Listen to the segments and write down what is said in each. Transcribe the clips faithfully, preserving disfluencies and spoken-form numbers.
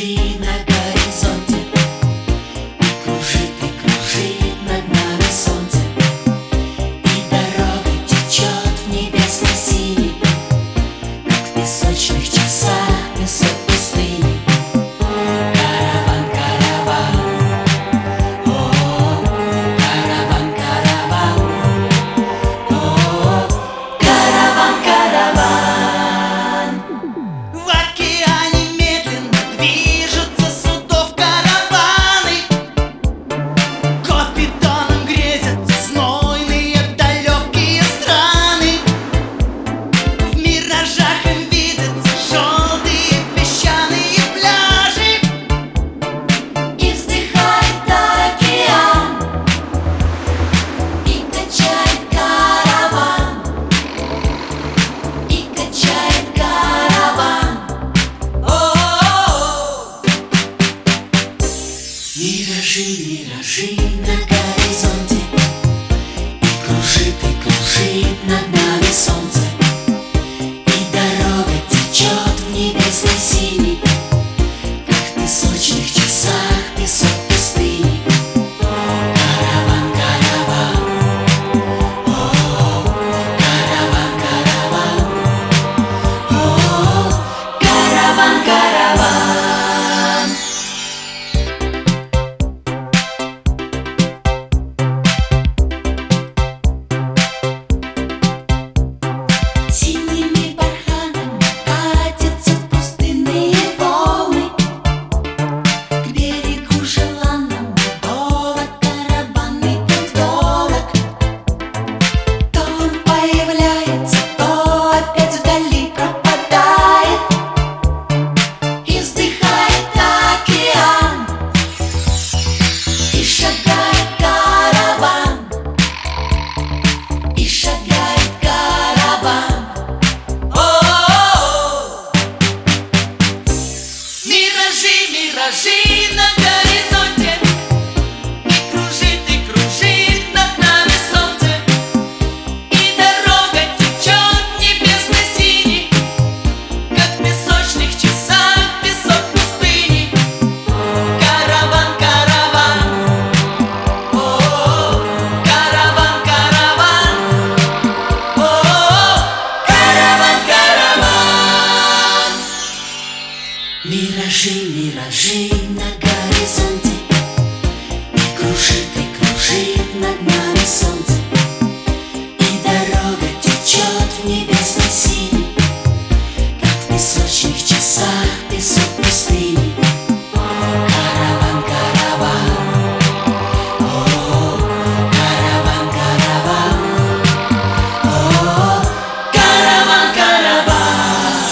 миражи на горизонте, и кружит, и кружит над нами солнце, и дорога течет в небесной синей, как в песочных часах песок пустыни. Караван, караван, о, караван, караван, о, караван, караван. В океане медленно движутся судов караваны, капитаном грезятся знойные далекие страны. В миражах им видятся желтые песчаные пляжи, И вздыхает океан, и качает караван, и качает караван. о-о-о. Миражи, миражи на горизонте, и кружит, и кружит над нами солнце, и дорога течет в небесной синей, как в песочных часах песок пустыни. Караван, караван, о, караван, караван, о, караван, караван. Синими барханами катятся пустынные волны, к берегу желанному долог караванный путь долог. То он появляется, то опять вдали пропадает, и вздыхает океан, и шагает караван, и шагает караван. О-о-о. Миражи, миражи на горизонте, и кружит, и кружит над нами солнце, и дорога течет в небесной синей, как в песочных часах песок пустыни. Караван, караван, о, караван, караван, о, караван, караван. Миражи, миражи на горизонте, и кружит, и кружит над нами солнце, и дорога течет в небесной синей, как в песочных часах песок пустыни. Караван, караван, о, караван, караван, о, караван, караван.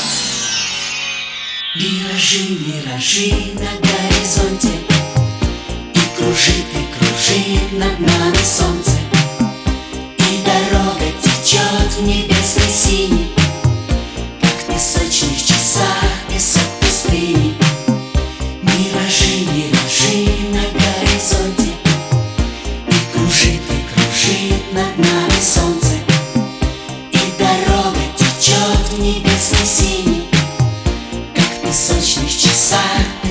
Миражи, миражи на горизонте, и кружит, и кружит над нами солнце, и дорога течет в небесной синей, как в песочных часах песок пустыни. Миражи, миражи на горизонте, и кружит, и кружит над нами солнце, и дорога течет в небесной синей, как в песочных часах